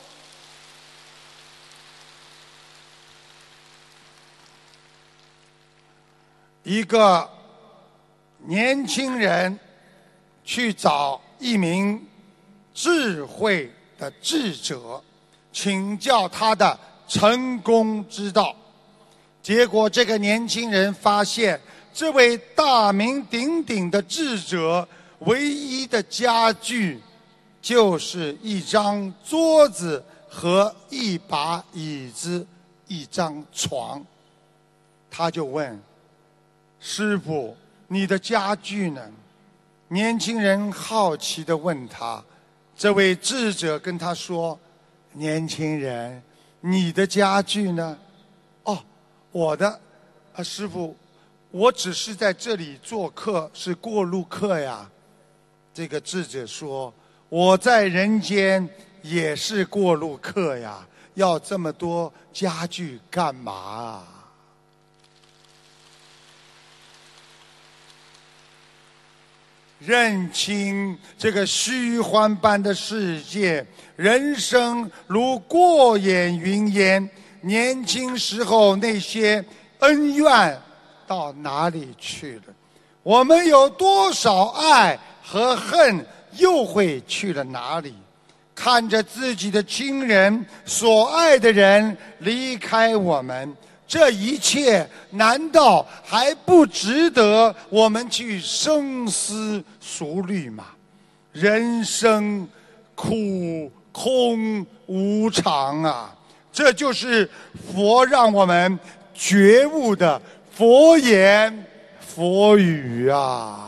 一个年轻人去找一名智慧的智者，请教他的成功之道。结果这个年轻人发现，这位大名鼎鼎的智者唯一的家具就是一张桌子和一把椅子、一张床。他就问师父，你的家具呢？年轻人好奇地问他，这位智者跟他说，年轻人，你的家具呢？哦，我的师父，我只是在这里做客，是过路客呀。这个智者说，我在人间也是过路客呀， 要这么多家具干嘛啊？认清这个虚幻般的世界，人生如过眼云烟。年轻时候那些恩怨到哪里去了？我们有多少爱和恨又会去了哪里？看着自己的亲人、所爱的人离开我们，这一切难道还不值得我们去深思熟虑吗？人生苦空无常啊，这就是佛让我们觉悟的佛言佛语啊。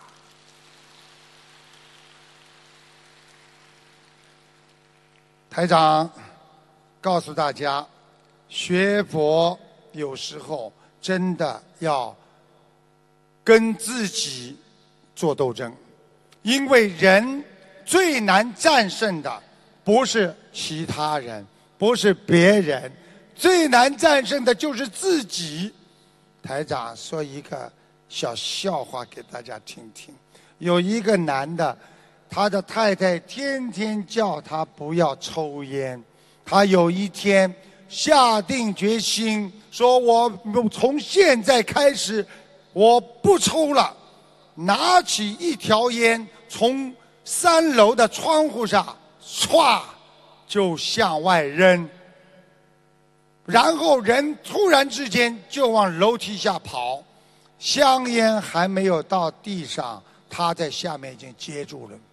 台长告诉大家，学佛有时候真的要跟自己做斗争，因为人最难战胜的不是其他人，不是别人，最难战胜的就是自己。台长说一个小笑话给大家听听。有一个男的，他的太太天天叫他不要抽烟，他有一天下定决心说，我从现在开始我不抽了，拿起一条烟从3楼的窗户上唰就向外扔，然后人突然之间就往楼梯下跑，香烟还没有到地上，他在下面已经接住了。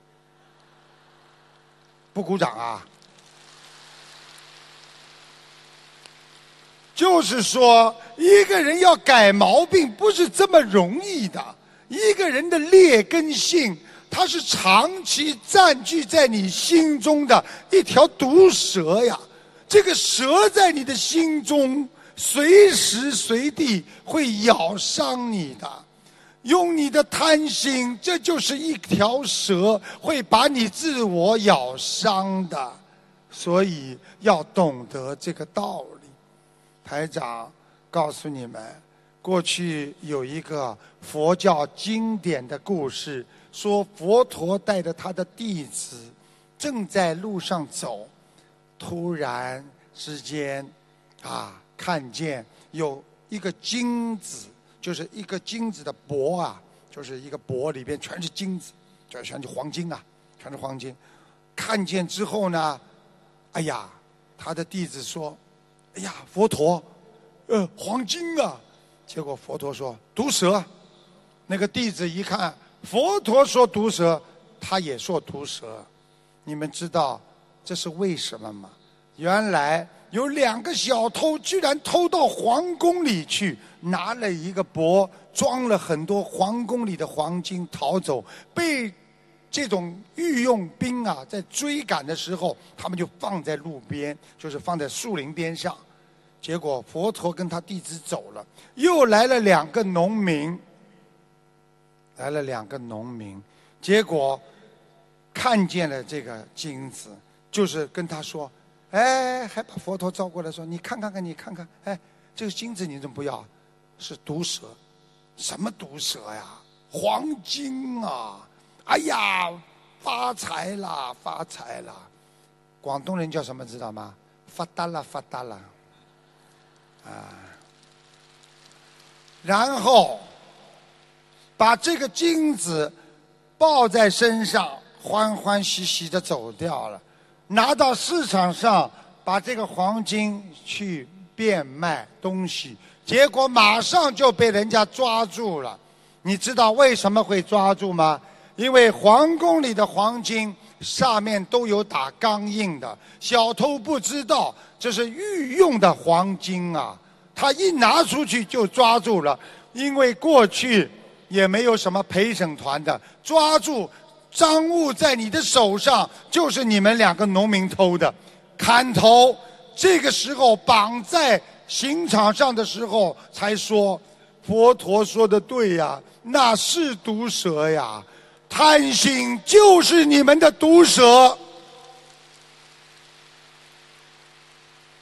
不鼓掌啊？就是说，一个人要改毛病不是这么容易的。一个人的劣根性，它是长期占据在你心中的一条毒蛇呀。这个蛇在你的心中，随时随地会咬伤你的。用你的贪心，这就是一条蛇，会把你自我咬伤的。所以要懂得这个道理。台长告诉你们，过去有一个佛教经典的故事，说佛陀带着他的弟子正在路上走，突然之间看见有一个金子，就是一个金子的钵啊，就是一个钵里边全是金子，就全是黄金啊，全是黄金。看见之后呢，哎呀，他的弟子说，哎呀，佛陀，黄金啊！结果佛陀说毒蛇。那个弟子一看佛陀说毒蛇，他也说毒蛇。你们知道这是为什么吗？原来有2个小偷居然偷到皇宫里去，拿了一个钵装了很多皇宫里的黄金逃走，被这种御用兵啊在追赶的时候，他们就放在路边，就是放在树林边上。结果佛陀跟他弟子走了，又来了2个农民，结果看见了这个金子，就是跟他说，还把佛陀招过来说，你看看，这个金子你怎么不要？是毒蛇。什么毒蛇呀？黄金啊！哎呀，发财啦！广东人叫什么知道吗？发达了然后把这个金子抱在身上，欢欢喜喜的走掉了。拿到市场上，把这个黄金去变卖东西，结果马上就被人家抓住了。你知道为什么会抓住吗？因为皇宫里的黄金上面都有打钢印的，小偷不知道这是御用的黄金啊，他一拿出去就抓住了。因为过去也没有什么陪审团的，抓住赃物在你的手上，就是你们2个农民偷的，砍头。这个时候绑在刑场上的时候才说，佛陀说的对呀，那是毒蛇呀，贪心就是你们的毒蛇。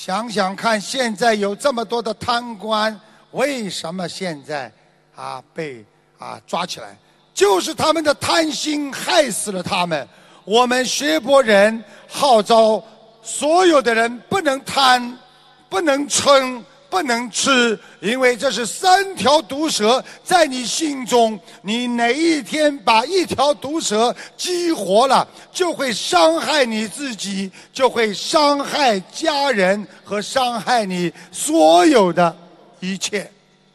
想想看，现在有这么多的贪官，为什么现在被抓起来？就是他们的贪心害死了他们。我们学佛人号召所有的人不能贪，不能嗔，不能吃，因为这是3条毒蛇在你心中，你哪一天把1条毒蛇激活了，就会伤害你自己，就会伤害家人和伤害你所有的一切。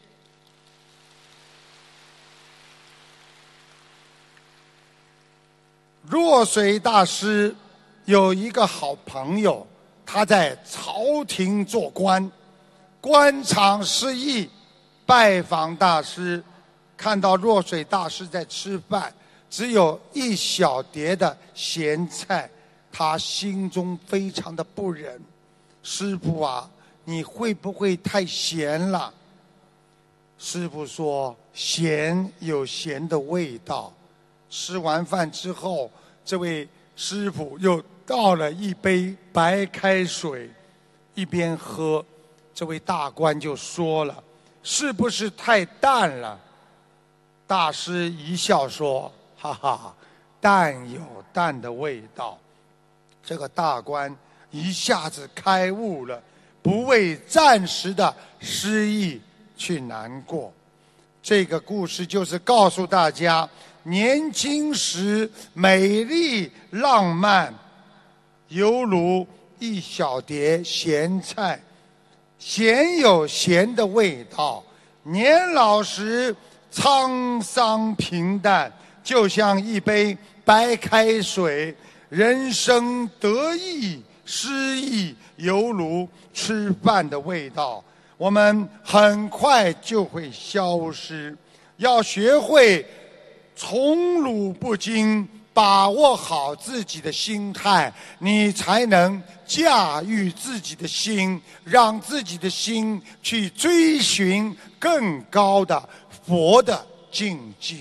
若水大师有一个好朋友，他在朝廷做官，官场失意，拜访大师，看到若水大师在吃饭，只有1小碟的咸菜，他心中非常的不忍。师父啊，你会不会太咸了？师父说，咸有咸的味道。吃完饭之后，这位师父又倒了一杯白开水，一边喝，这位大官就说了，是不是太淡了？大师一笑说，哈哈，淡有淡的味道。这个大官一下子开悟了，不为暂时的失意去难过。这个故事就是告诉大家，年轻时美丽浪漫，犹如1小碟咸菜，咸有咸的味道；年老时沧桑平淡，就像一杯白开水。人生得意失意，犹如吃饭的味道，我们很快就会消失。要学会从容不惊，把握好自己的心态，你才能驾驭自己的心，让自己的心去追寻更高的佛的境界。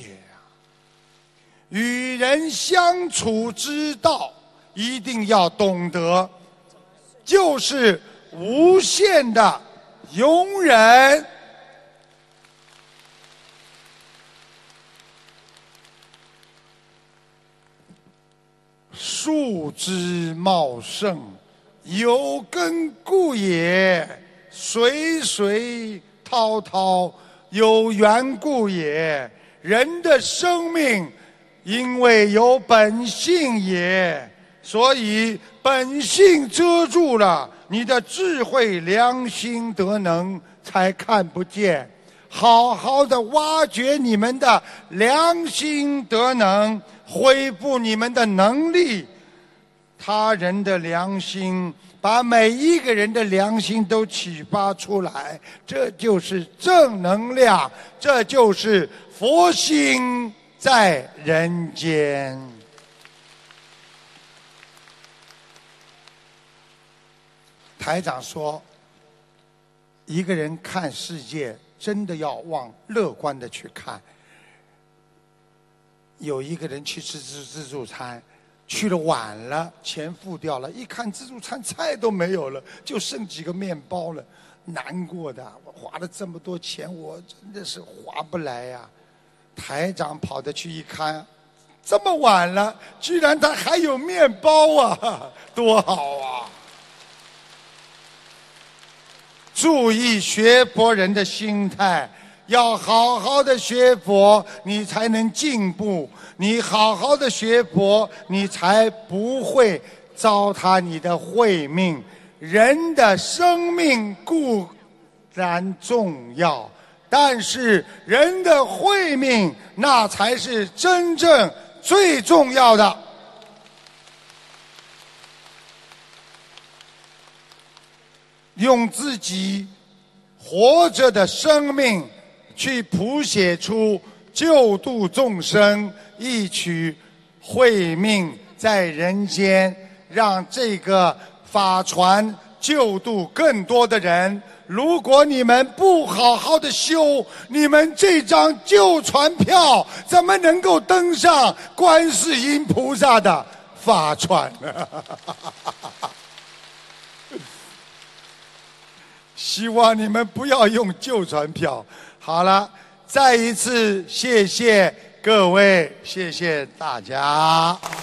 与人相处之道一定要懂得，就是无限的容忍。树枝茂盛，有根故也；水水滔滔，有缘故也。人的生命因为有本性也，所以本性遮住了，你的智慧良心德能才看不见。好好的挖掘你们的良心德能，恢复你们的能力。他人的良心，把每一个人的良心都启发出来，这就是正能量，这就是佛心在人间。台长说，一个人看世界真的要往乐观的去看。有一个人去吃自助餐，去了晚了，钱付掉了，一看自助餐菜都没有了，就剩几个面包了，难过的，我花了这么多钱，我真的是划不来呀。台长跑得去一看，这么晚了，居然他还有面包啊，多好啊！注意学佛人的心态，要好好的学佛，你才能进步。你好好的学佛，你才不会糟蹋你的慧命。人的生命固然重要，但是人的慧命那才是真正最重要的。用自己活着的生命去谱写出救度众生一曲慧命在人间，让这个法船救度更多的人。如果你们不好好的修，你们这张旧船票怎么能够登上观世音菩萨的法船呢？ 希望你们不要用旧船票。好了，再一次谢谢各位，谢谢大家。